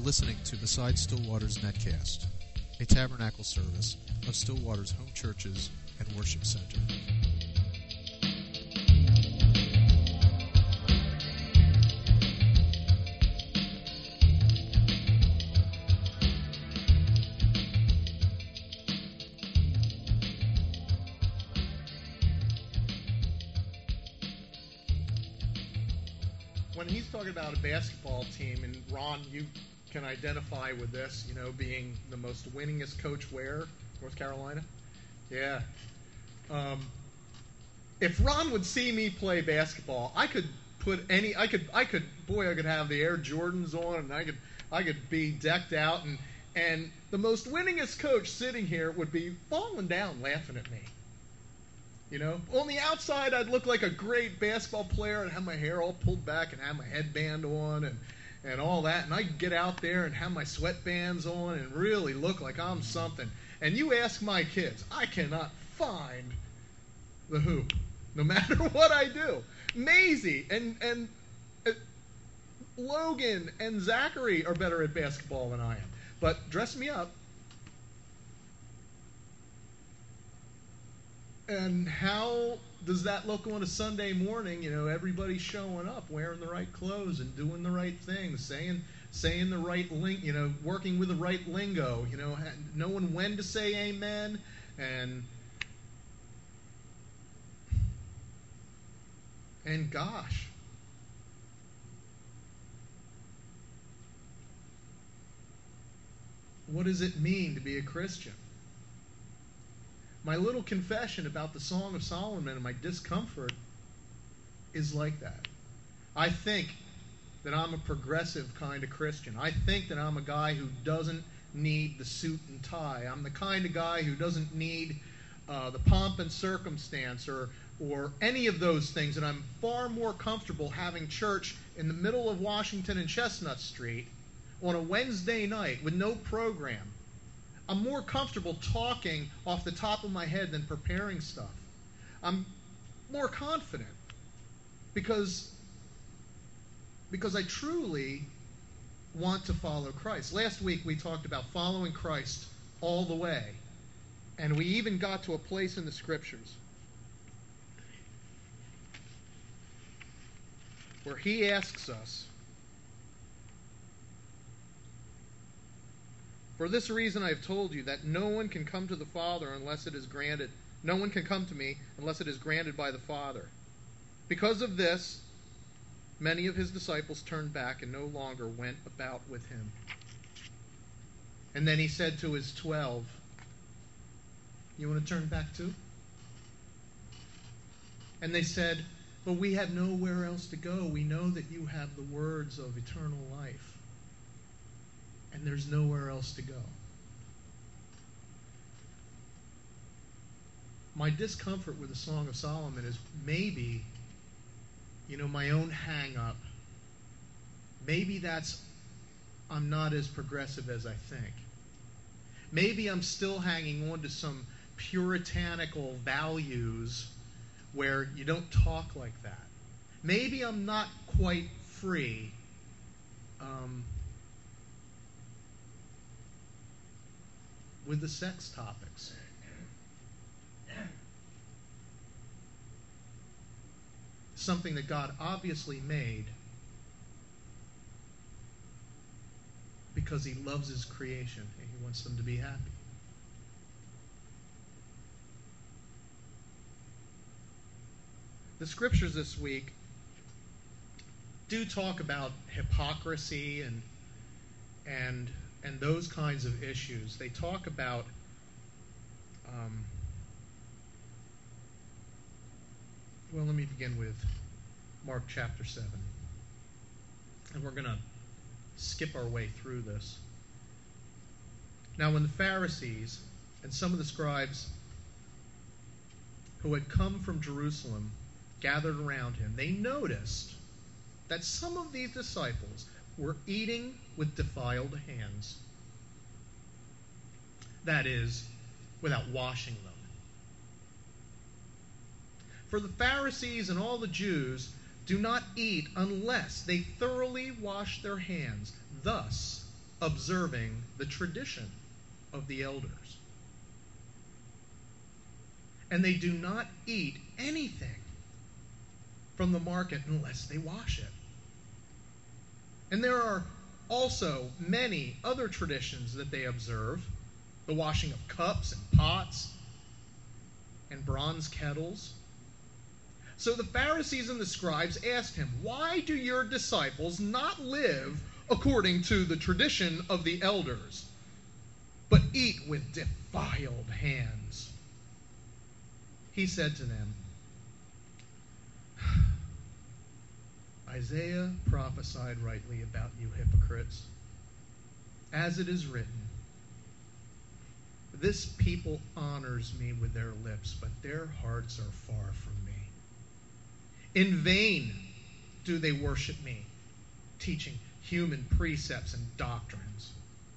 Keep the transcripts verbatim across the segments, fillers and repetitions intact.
listening to Beside Stillwater's Netcast, a tabernacle service of Stillwater's home churches and worship center. When he's talking about a basketball team, and Ron, you can identify with this, you know, being the most winningest coach where? North Carolina? Yeah. Um, if Ron would see me play basketball, I could put any, I could, I could, boy, I could have the Air Jordans on, and I could, I could be decked out, and and the most winningest coach sitting here would be falling down laughing at me. You know, on the outside, I'd look like a great basketball player and have my hair all pulled back and have my headband on and, and all that. And I'd get out there and have my sweatbands on and really look like I'm something. And you ask my kids, I cannot find the hoop, no matter what I do. Maisie and, and uh, Logan and Zachary are better at basketball than I am. But dress me up. And how does that look on a Sunday morning? You know, everybody showing up, wearing the right clothes and doing the right things, saying saying the right ling, you know, working with the right lingo. You know, knowing when to say amen, and and gosh, what does it mean to be a Christian? My little confession about the Song of Solomon and my discomfort is like that. I think that I'm a progressive kind of Christian. I think that I'm a guy who doesn't need the suit and tie. I'm the kind of guy who doesn't need uh, the pomp and circumstance or, or any of those things. And I'm far more comfortable having church in the middle of Washington and Chestnut Street on a Wednesday night with no program. I'm more comfortable talking off the top of my head than preparing stuff. I'm more confident because, because I truly want to follow Christ. Last week we talked about following Christ all the way, and we even got to a place in the Scriptures where he asks us, "For this reason I have told you that no one can come to the Father unless it is granted. No one can come to me unless it is granted by the Father." Because of this, many of his disciples turned back and no longer went about with him. And then he said to his twelve, "You want to turn back too?" And they said, "But we have nowhere else to go. We know that you have the words of eternal life. And there's nowhere else to go." My discomfort with the Song of Solomon is maybe, you know, my own hang-up. Maybe that's, I'm not as progressive as I think. Maybe I'm still hanging on to some puritanical values where you don't talk like that. Maybe I'm not quite free. Um... with the sex topics. Something that God obviously made because he loves his creation and he wants them to be happy. The scriptures this week do talk about hypocrisy and and and those kinds of issues. They talk about um, well, let me begin with Mark chapter seven. And we're going to skip our way through this. Now, when the Pharisees and some of the scribes who had come from Jerusalem gathered around him, they noticed that some of these disciples were eating with defiled hands. That is, without washing them. For the Pharisees and all the Jews do not eat unless they thoroughly wash their hands. Thus, observing the tradition of the elders. And they do not eat anything from the market unless they wash it. And there are also many other traditions that they observe. The washing of cups and pots and bronze kettles. So the Pharisees and the scribes asked him, "Why do your disciples not live according to the tradition of the elders, but eat with defiled hands?" He said to them, "Isaiah prophesied rightly about you hypocrites, as it is written, 'This people honors me with their lips, but their hearts are far from me. In vain do they worship me, teaching human precepts and doctrines.'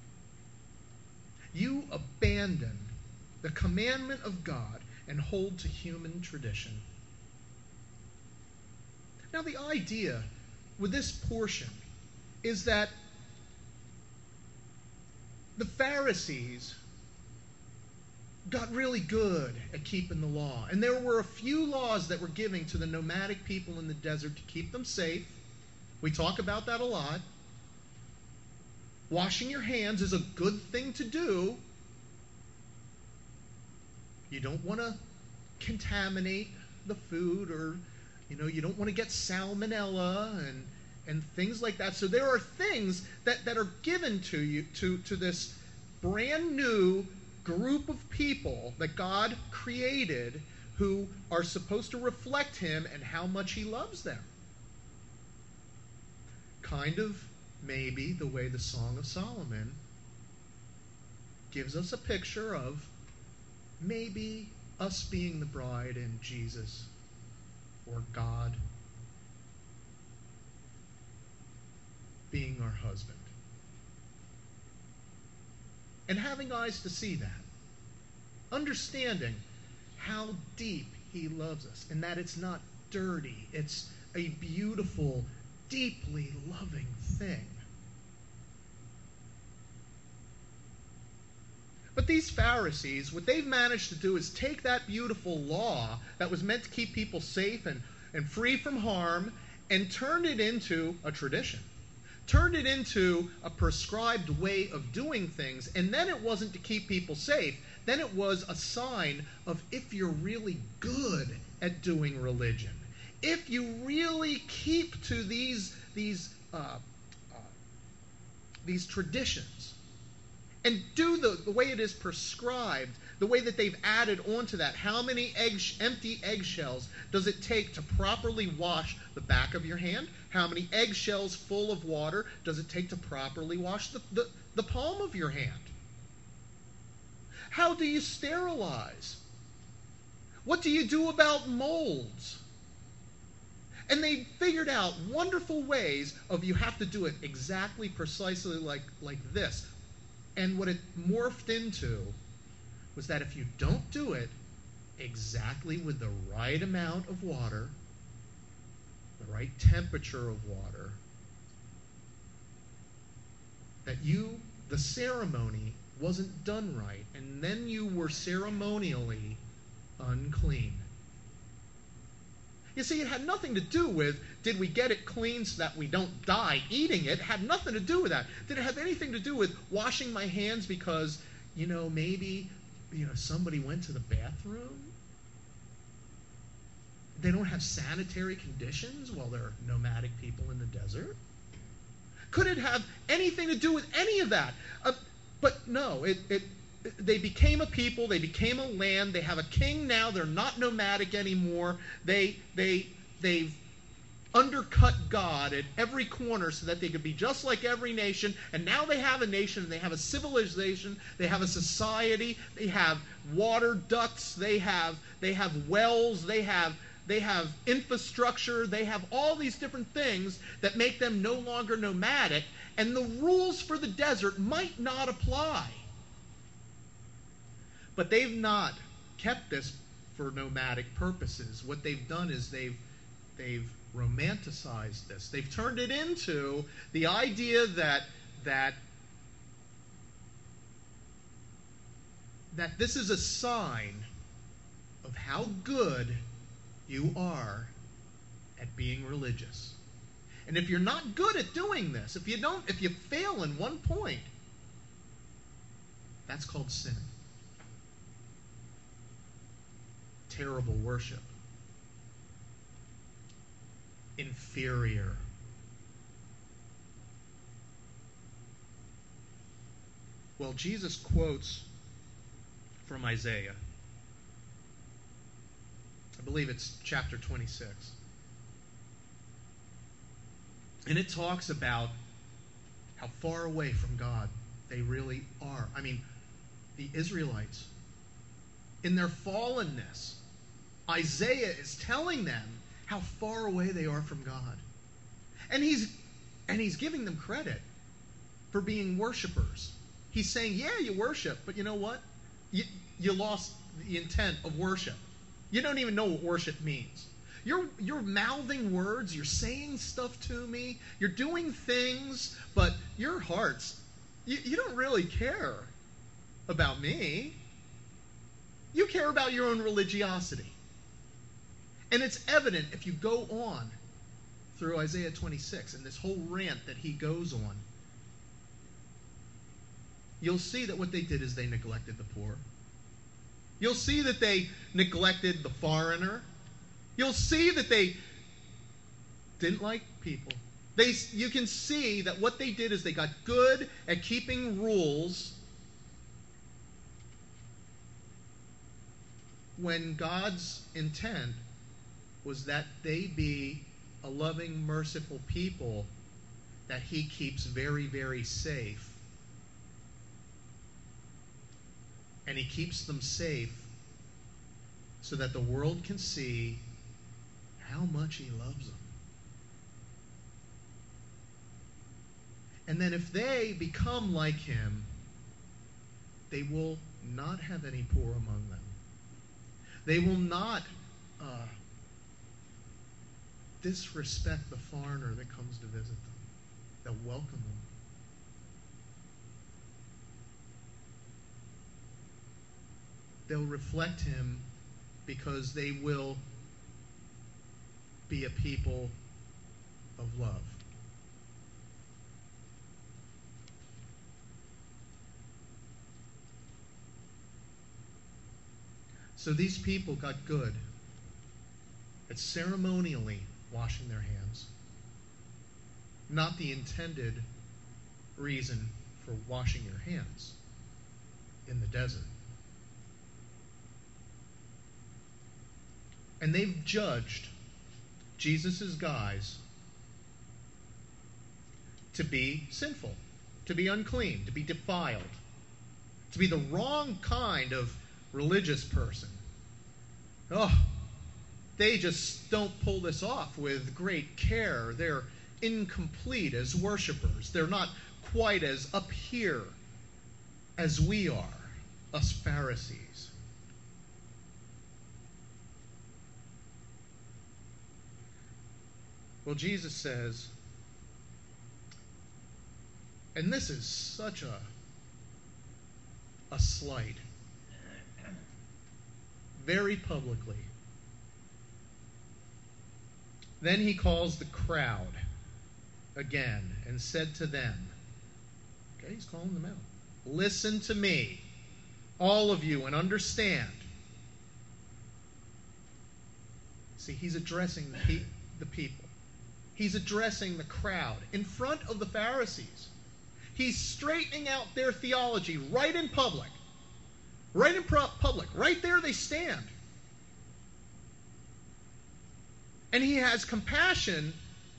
You abandon the commandment of God and hold to human tradition." Now, the idea with this portion is that the Pharisees got really good at keeping the law. And there were a few laws that were given to the nomadic people in the desert to keep them safe. We talk about that a lot. Washing your hands is a good thing to do. You don't want to contaminate the food, or you know, you don't want to get salmonella and and things like that. So there are things that, that are given to you to, to this brand new group of people that God created, who are supposed to reflect him and how much he loves them. Kind of maybe the way the Song of Solomon gives us a picture of maybe us being the bride and Jesus or God being our husband. And having eyes to see that. Understanding how deep he loves us, and that it's not dirty. It's a beautiful, deeply loving thing. But these Pharisees, what they've managed to do is take that beautiful law that was meant to keep people safe and, and free from harm, and turned it into a tradition. Turned it into a prescribed way of doing things. And then it wasn't to keep people safe. Then it was a sign of if you're really good at doing religion. If you really keep to these, these, uh, uh, these traditions. And do the, the way it is prescribed, the way that they've added onto that. How many egg, empty eggshells does it take to properly wash the back of your hand? How many eggshells full of water does it take to properly wash the, the, the palm of your hand? How do you sterilize? What do you do about molds? And they figured out wonderful ways of you have to do it exactly, precisely like, like this. And what it morphed into was that if you don't do it exactly with the right amount of water, the right temperature of water, that you, the ceremony wasn't done right, and then you were ceremonially unclean. You see, it had nothing to do with, did we get it clean so that we don't die eating it? It had nothing to do with that. Did it have anything to do with washing my hands because, you know, maybe, you know, somebody went to the bathroom? They don't have sanitary conditions while they're nomadic people in the desert? Could it have anything to do with any of that? Uh, but no, it, it they became a people, they became a land, they have a king now, they're not nomadic anymore. They they they've undercut God at every corner so that they could be just like every nation, and now they have a nation, and they have a civilization, they have a society, they have water ducts, they have they have wells, they have They have infrastructure, they have all these different things that make them no longer nomadic, and the rules for the desert might not apply. But they've not kept this for nomadic purposes. What they've done is they've they've romanticized this. They've turned it into the idea that that that this is a sign of how good you are at being religious. And if you're not good at doing this, if you don't, if you fail in one point, that's called sin. Terrible worship. Inferior. Well, Jesus quotes from Isaiah. I believe it's chapter twenty-six. And it talks about how far away from God they really are. I mean, the Israelites, in their fallenness, Isaiah is telling them how far away they are from God. And he's and he's giving them credit for being worshipers. He's saying, yeah, you worship, but you know what? You, you lost the intent of worship. You don't even know what worship means. You're, you're mouthing words, you're saying stuff to me, you're doing things, but your hearts, you, you don't really care about me. You care about your own religiosity. And it's evident if you go on through Isaiah twenty-six and this whole rant that he goes on. You'll see that what they did is they neglected the poor. You'll see that they neglected the foreigner. You'll see that they didn't like people. They, you can see that what they did is they got good at keeping rules when God's intent was that they be a loving, merciful people that he keeps very, very safe. And he keeps them safe so that the world can see how much he loves them. And then if they become like him, they will not have any poor among them. They will not uh, disrespect the foreigner that comes to visit them. They'll welcome them. They'll reflect him because they will be a people of love. So these people got good at ceremonially washing their hands. Not the intended reason for washing your hands in the desert. And they've judged Jesus' guys to be sinful, to be unclean, to be defiled, to be the wrong kind of religious person. Oh, they just don't pull this off with great care. They're incomplete as worshipers. They're not quite as up here as we are, us Pharisees. Well, Jesus says, and this is such a, a slight, very publicly. Then he calls the crowd again and said to them, okay, he's calling them out. Listen to me, all of you, and understand. See, he's addressing the, pe- the people. He's addressing the crowd in front of the Pharisees. He's straightening out their theology right in public. Right in pro- public. Right there they stand. And he has compassion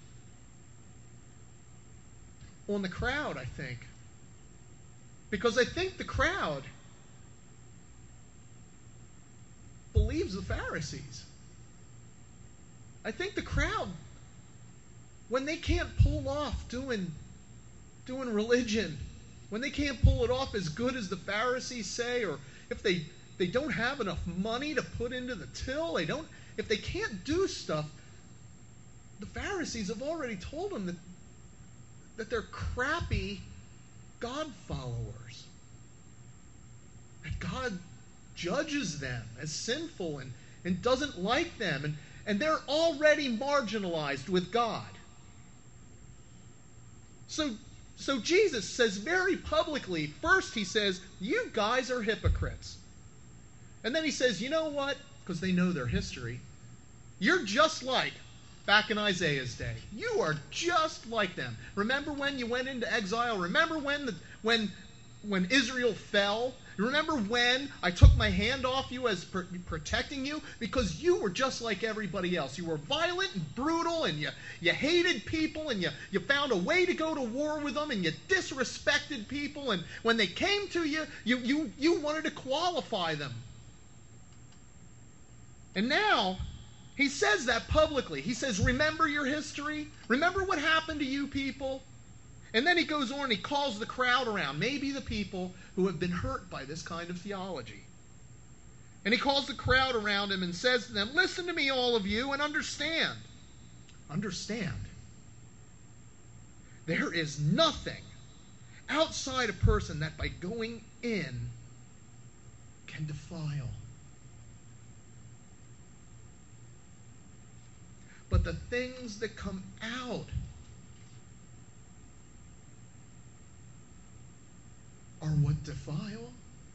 on the crowd, I think. Because I think the crowd believes the Pharisees. I think the crowd, when they can't pull off doing, doing religion, when they can't pull it off as good as the Pharisees say, or if they, they don't have enough money to put into the till, they don't, if they can't do stuff, the Pharisees have already told them that, that they're crappy God followers. That God judges them as sinful and, and doesn't like them. And, and they're already marginalized with God. So, so Jesus says very publicly, first he says, you guys are hypocrites. And then he says, you know what? Because they know their history. You're just like back in Isaiah's day. You are just like them. Remember when you went into exile? Remember when the, when when Israel fell? Remember when I took my hand off you as per, protecting you? Because you were just like everybody else. You were violent and brutal, and you, you hated people, and you, you found a way to go to war with them, and you disrespected people, and when they came to you, you, you, you wanted to qualify them. And now, he says that publicly. He says, remember your history? Remember what happened to you people? And then he goes on and he calls the crowd around, maybe the people who have been hurt by this kind of theology. And he calls the crowd around him and says to them, listen to me, all of you, and understand. Understand. There is nothing outside a person that by going in can defile. But the things that come out are what defile.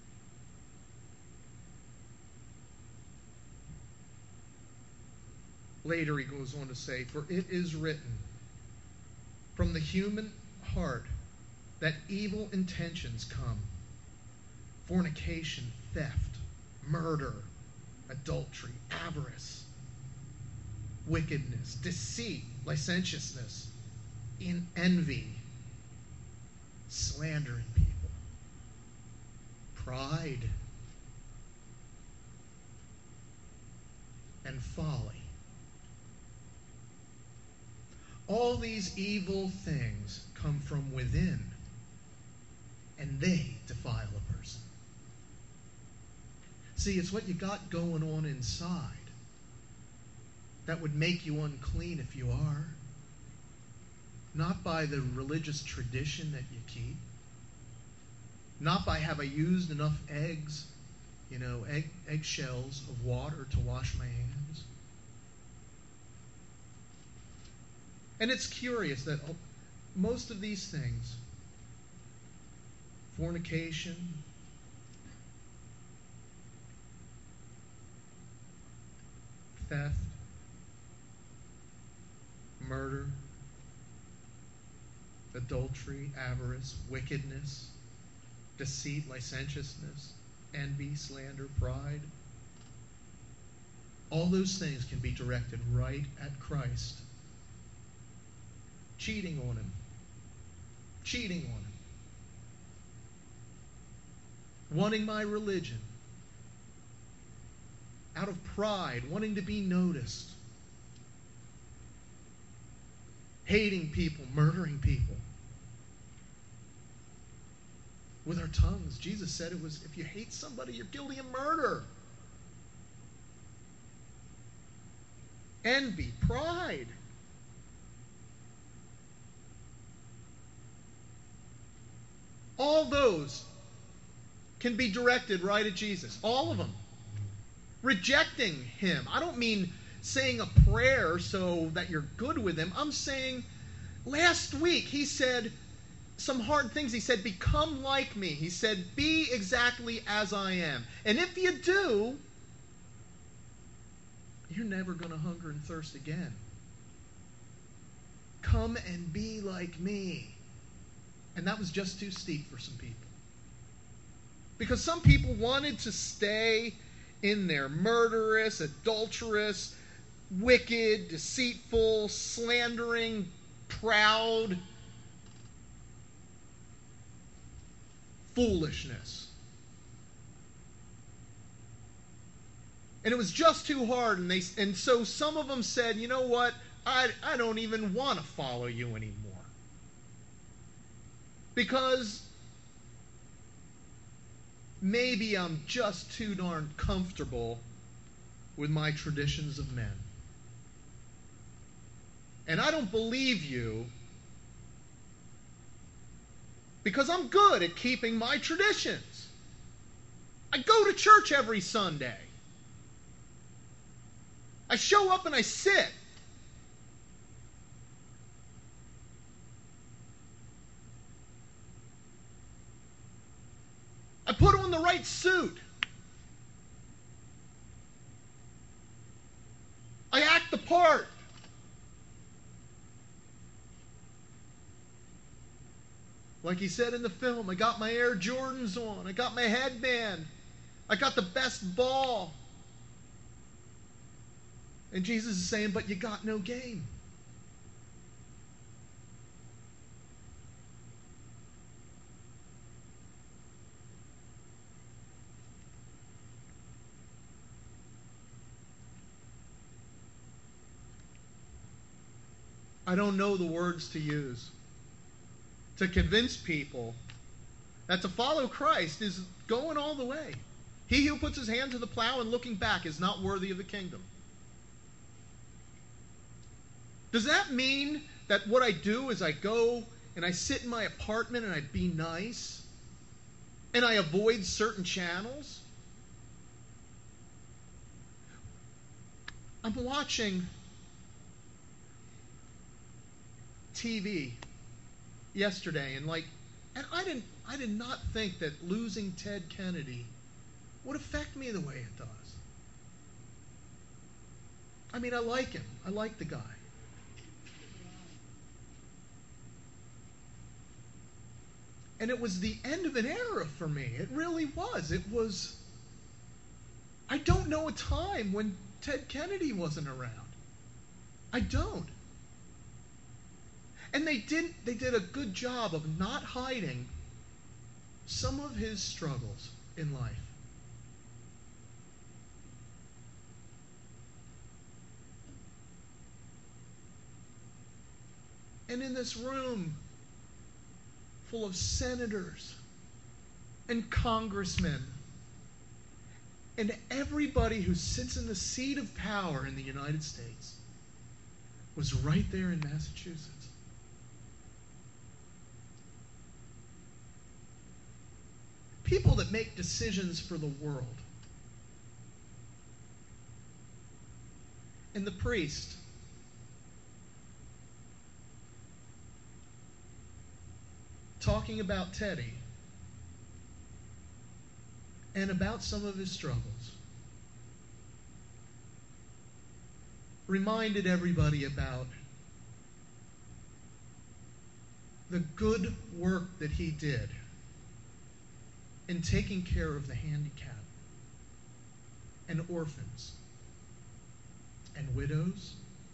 Later he goes on to say, for it is written, from the human heart that evil intentions come, fornication, theft, murder, adultery, avarice, wickedness, deceit, licentiousness, in envy, slandering people, pride, and folly. All these evil things come from within, and they defile a person. See, it's what you got going on inside that would make you unclean if you are. Not by the religious tradition that you keep. Not by have I used enough eggs, you know, egg, eggshells of water to wash my hands. And it's curious that most of these things, fornication, theft, murder, adultery, avarice, wickedness, deceit, licentiousness, envy, slander, pride. All those things can be directed right at Christ. Cheating on him. Cheating on him. Wanting my religion. Out of pride, wanting to be noticed. Hating people, murdering people. With our tongues. Jesus said it was, if you hate somebody, you're guilty of murder. Envy, pride. All those can be directed right at Jesus. All of them. Rejecting him. I don't mean saying a prayer so that you're good with him. I'm saying, last week he said some hard things. He said, become like me. He said, be exactly as I am. And if you do, you're never going to hunger and thirst again. Come and be like me. And that was just too steep for some people. Because some people wanted to stay in their murderous, adulterous, wicked, deceitful, slandering, proud foolishness. And it was just too hard, and they and so some of them said, you know what, I, I don't even want to follow you anymore. Because maybe I'm just too darn comfortable with my traditions of men. And I don't believe you because I'm good at keeping my traditions. I go to church every Sunday. I show up and I sit. I put on the right suit. I act the part. Like he said in the film, I got my Air Jordans on. I got my headband. I got the best ball. And Jesus is saying, but you got no game. I don't know the words to use to convince people that to follow Christ is going all the way. He who puts his hand to the plow and looking back is not worthy of the kingdom. Does that mean that what I do is I go and I sit in my apartment and I be nice and I avoid certain channels? I'm watching T V yesterday, and like, and I didn't, I did not think that losing Ted Kennedy would affect me the way it does. I mean, I like him. I like the guy. And it was the end of an era for me. It really was. It was, I don't know a time when Ted Kennedy wasn't around. I don't. And they did they did a good job of not hiding some of his struggles in life. And in this room full of senators and congressmen and everybody who sits in the seat of power in the United States was right there in Massachusetts. People that make decisions for the world. And the priest talking about Teddy and about some of his struggles reminded everybody about the good work that he did in taking care of the handicapped and orphans and widows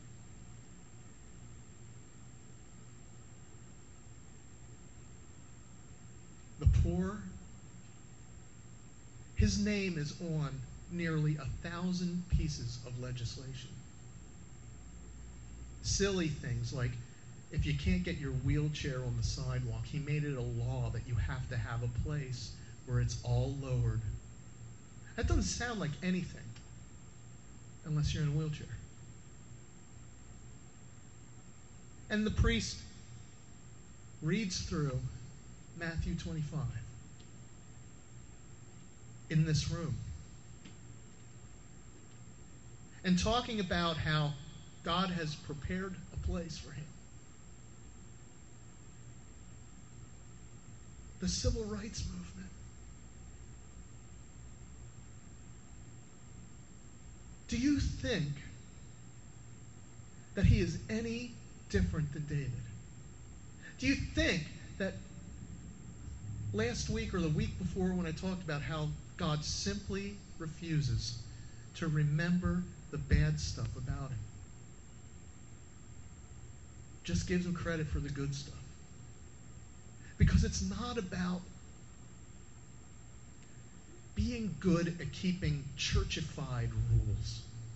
the poor. His name is on nearly a thousand pieces of legislation. Silly things like if you can't get your wheelchair on the sidewalk, he made it a law that you have to have a place where it's all lowered. That doesn't sound like anything unless you're in a wheelchair. And the priest reads through Matthew twenty-five in this room and talking about how God has prepared a place for him. The civil rights movement. Do you think that he is any different than David? Do you think that last week or the week before when I talked about how God simply refuses to remember the bad stuff about him, just gives him credit for the good stuff? Because it's not about being good at keeping churchified rules.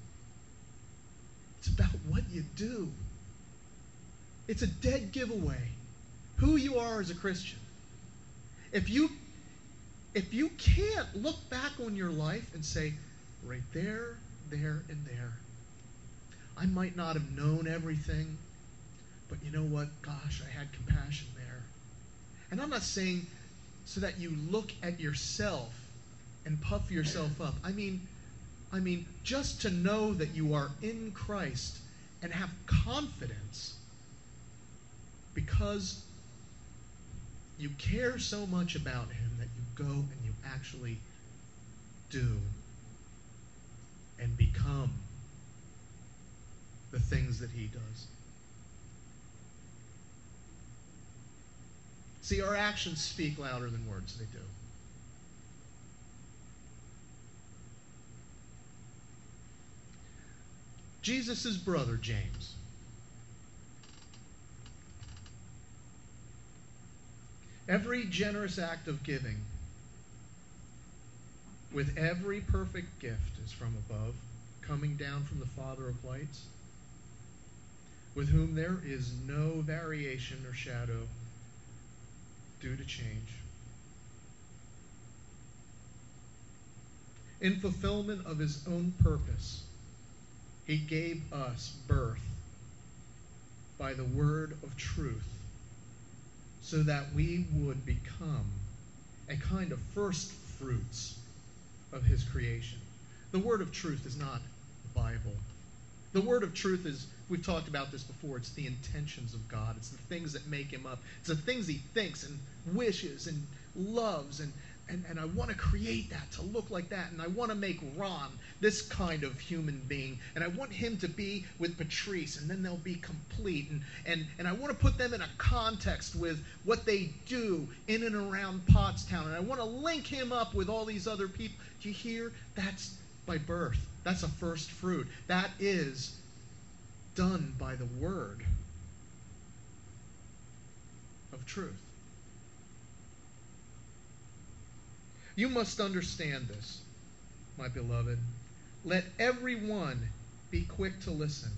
It's about what you do. It's a dead giveaway who you are as a Christian. If you if you can't look back on your life and say, right there, there, and there, I might not have known everything, but you know what? Gosh, I had compassion there. And I'm not saying so that you look at yourself and puff yourself up. I mean, I mean, just to know that you are in Christ and have confidence because you care so much about him that you go and you actually do and become the things that he does. See, our actions speak louder than words. They do. Jesus' brother, James, every generous act of giving with every perfect gift is from above, coming down from the Father of lights, with whom there is no variation or shadow due to change. In fulfillment of his own purpose, he gave us birth by the word of truth, so that we would become a kind of first fruits of his creation. The word of truth is not the Bible. The word of truth is, we've talked about this before, it's the intentions of God. It's the things that make him up. It's the things he thinks and wishes and loves. And, and, and I want to create that to look like that. And I want to make Ron this kind of human being. And I want him to be with Patrice, and then they'll be complete. And, and, and I want to put them in a context with what they do in and around Pottstown. And I want to link him up with all these other people. Do you hear? That's by birth. That's a first fruit. That is done by the word of truth. You must understand this, my beloved. Let everyone be quick to listen,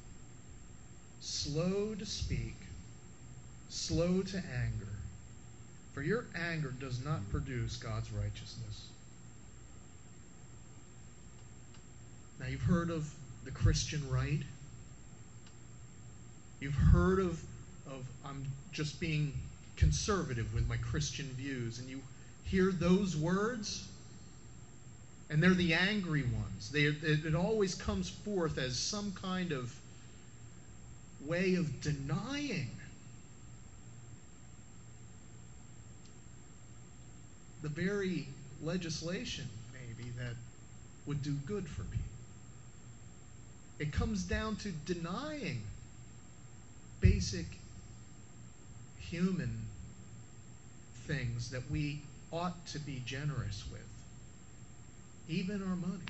slow to speak, slow to anger, for your anger does not produce God's righteousness. Now, you've heard of the Christian right. You've heard of, of I'm just being conservative with my Christian views, and you hear those words, and they're the angry ones. They, it, it always comes forth as some kind of way of denying the very legislation, maybe, that would do good for people. It comes down to denying basic human things that we ought to be generous with, even our money.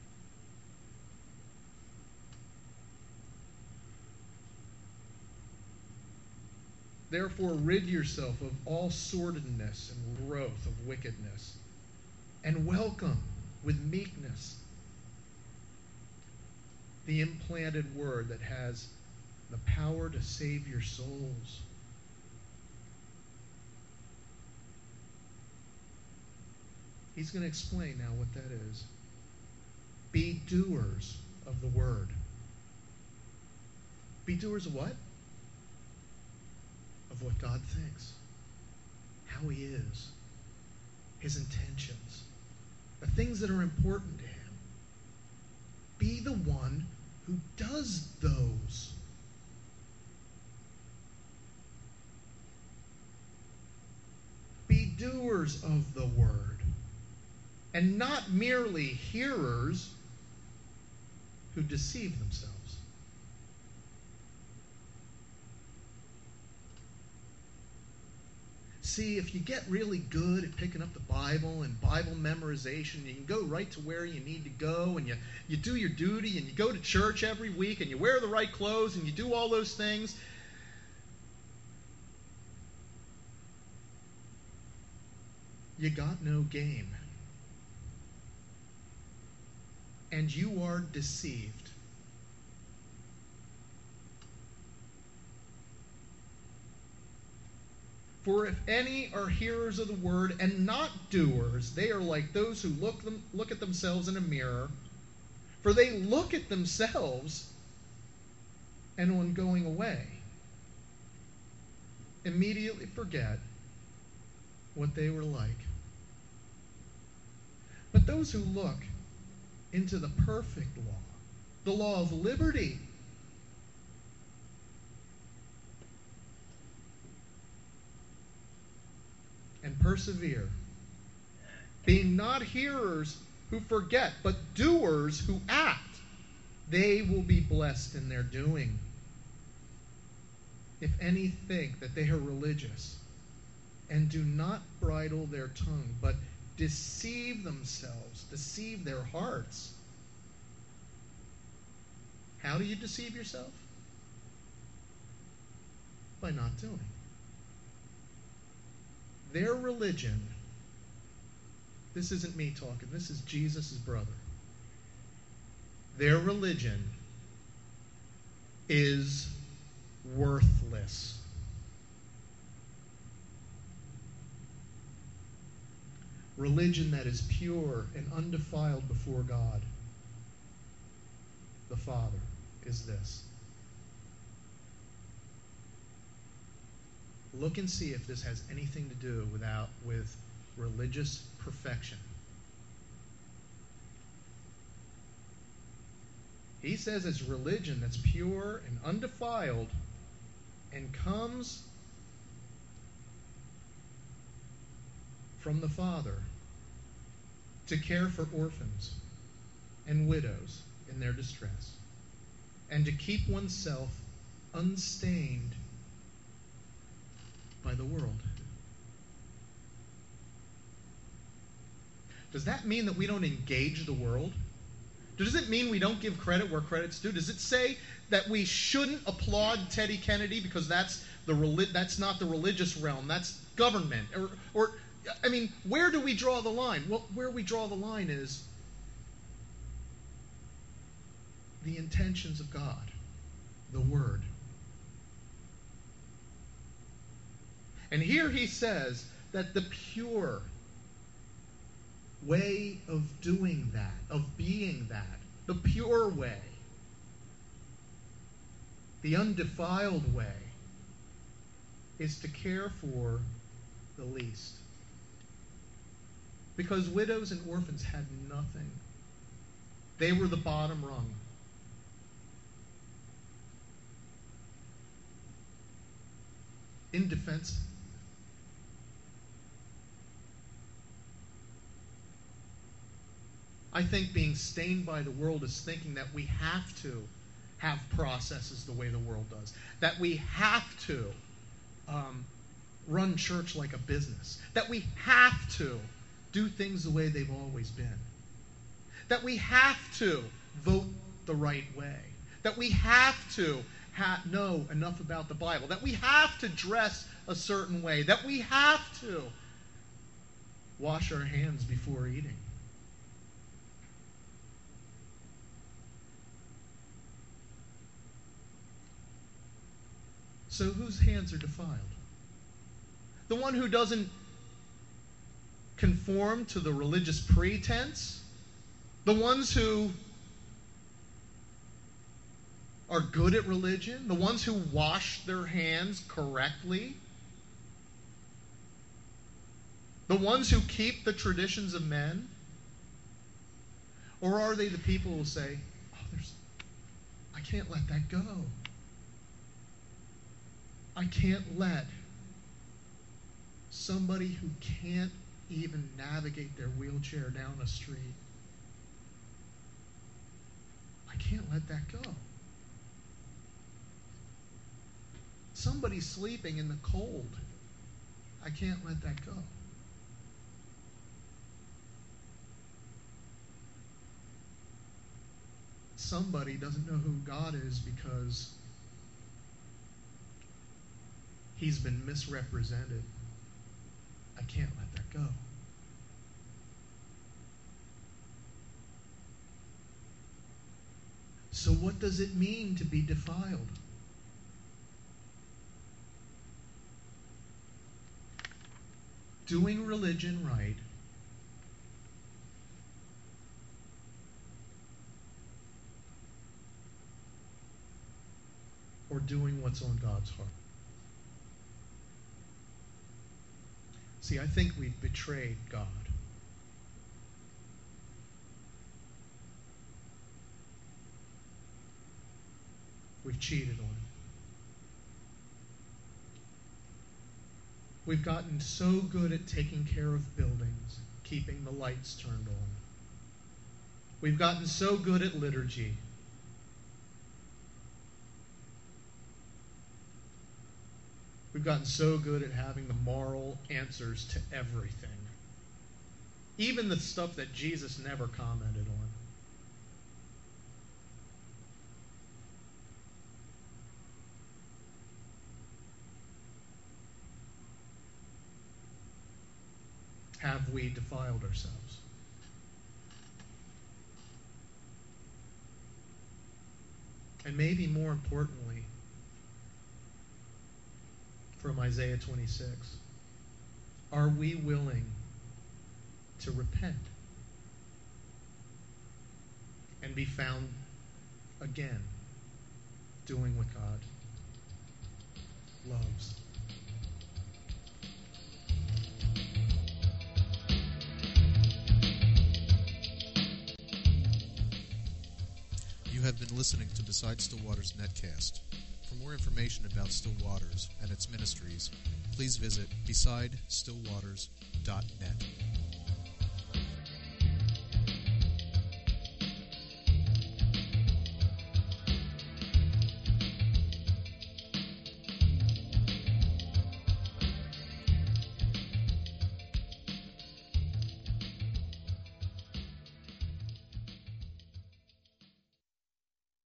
Therefore, rid yourself of all sordidness and growth of wickedness, and welcome with meekness the implanted word that has the power to save your souls. He's going to explain now what that is. Be doers of the word. Be doers of what? Of what God thinks, how he is, his intentions, the things that are important to him. Be the one who does those. Be doers of the word, and not merely hearers who deceive themselves. See, if you get really good at picking up the Bible and Bible memorization, you can go right to where you need to go, and you, you do your duty, and you go to church every week, and you wear the right clothes, and you do all those things. You got no game. And you are deceived. For if any are hearers of the word and not doers, they are like those who look them look at themselves in a mirror. For they look at themselves, and on going away, immediately forget what they were like. But those who look into the perfect law, the law of liberty, and persevere, being not hearers who forget, but doers who act, they will be blessed in their doing. If any think that they are religious and do not bridle their tongue, but deceive themselves, deceive their hearts. How do you deceive yourself? By not doing. Their religion, this isn't me talking, this is Jesus' brother. Their religion is worthless. Religion that is pure and undefiled before God, the Father, is this. Look and see if this has anything to do without, with religious perfection. He says it's religion that's pure and undefiled and comes from the Father to care for orphans and widows in their distress, and to keep oneself unstained by the world. Does that mean that we don't engage the world? Does it mean we don't give credit where credit's due? Does it say that we shouldn't applaud Teddy Kennedy because that's the reli- that's not the religious realm, that's government? Or, or I mean, where do we draw the line? Well, where we draw the line is the intentions of God, the Word. And here he says that the pure way of doing that, of being that, the pure way, the undefiled way, is to care for the least. Because widows and orphans had nothing. They were the bottom rung. Indefensible. I think being stained by the world is thinking that we have to have processes the way the world does. That we have to um, run church like a business. That we have to do things the way they've always been. That we have to vote the right way. That we have to ha- know enough about the Bible. That we have to dress a certain way. That we have to wash our hands before eating. So whose hands are defiled? The one who doesn't conform to the religious pretense? The ones who are good at religion? The ones who wash their hands correctly? The ones who keep the traditions of men? Or are they the people who say, oh, there's, I can't let that go. I can't let somebody who can't even navigate their wheelchair down a street, I can't let that go. Somebody sleeping in the cold, I can't let that go. Somebody doesn't know who God is because he's been misrepresented. I can't let that go. So what does it mean to be defiled? Doing religion right or doing what's on God's heart? See, I think we've betrayed God. we've cheated on it. We've gotten so good at taking care of buildings, keeping the lights turned on. We've gotten so good at liturgy. We've gotten so good at having the moral answers to everything. Even the stuff that Jesus never commented on. Have we defiled ourselves? And maybe more importantly, from Isaiah twenty-six, are we willing to repent and be found again doing what God loves? You have been listening to Beside Still Waters Netcast. For more information about Still Waters and its ministries, please visit beside still waters dot net.